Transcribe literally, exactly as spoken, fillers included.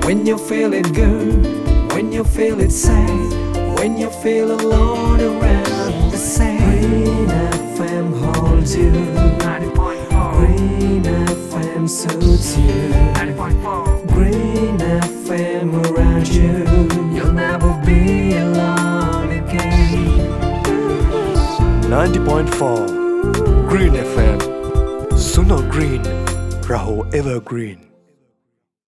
When you feel it good, when you feel it sad, when you feel alone around the same. Green F M holds you, Green F M soothes you, Green F M around you. You'll never be alone again. ninety point four Green F M Suno Green เรา Evergreen